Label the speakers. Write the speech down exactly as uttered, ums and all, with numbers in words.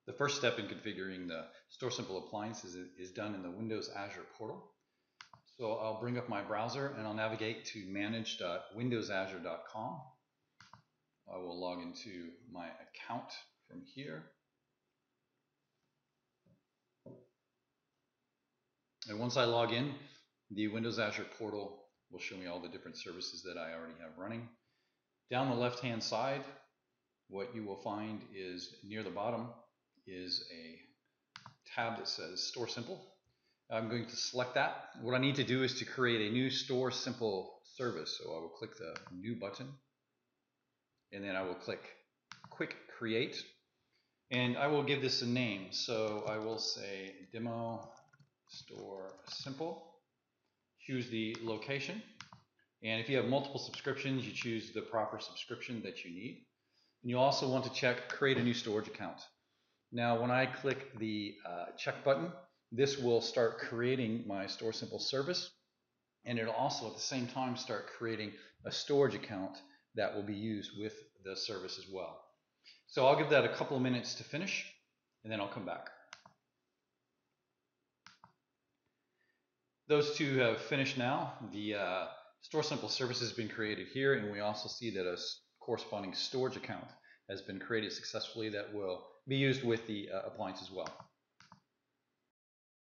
Speaker 1: The first step in configuring the StorSimple appliances is, is done in the Windows Azure portal. So I'll bring up my browser and I'll navigate to manage dot windows azure dot com. I will log into my account from here. And once I log in, the Windows Azure portal will show me all the different services that I already have running. Down the left-hand side, what you will find is near the bottom is a tab that says StorSimple. I'm going to select that. What I need to do is to create a new StorSimple service. So I will click the New button, and then I will click Quick Create, and I will give this a name. So I will say Demo StorSimple. Choose the location, and if you have multiple subscriptions, you choose the proper subscription that you need. And you also want to check Create a new storage account. Now, when I click the uh, check button, this will start creating my StorSimple service, and it'll also at the same time start creating a storage account that will be used with the service as well. So I'll give that a couple of minutes to finish, and then I'll come back. Those two have finished now. The uh, StorSimple service has been created here, and we also see that a corresponding storage account has been created successfully that will be used with the uh, appliance as well.